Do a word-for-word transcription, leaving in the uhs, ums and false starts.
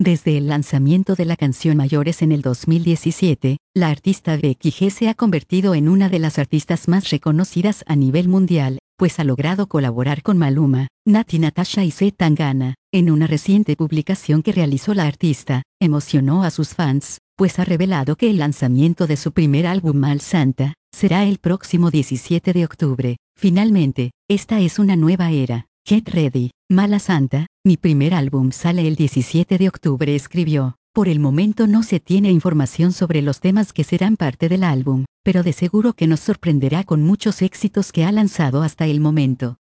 Desde el lanzamiento de la canción Mayores en el dos mil diecisiete, la artista Becky G se ha convertido en una de las artistas más reconocidas a nivel mundial, pues ha logrado colaborar con Maluma, Nati Natasha y C. Tangana. En una reciente publicación que realizó la artista, emocionó a sus fans, pues ha revelado que el lanzamiento de su primer álbum Mal Santa será el próximo diecisiete de octubre. Finalmente, esta es una nueva era. Get ready, Mala Santa, mi primer álbum sale el diecisiete de octubre, escribió. Por el momento no se tiene información sobre los temas que serán parte del álbum, pero de seguro que nos sorprenderá con muchos éxitos que ha lanzado hasta el momento.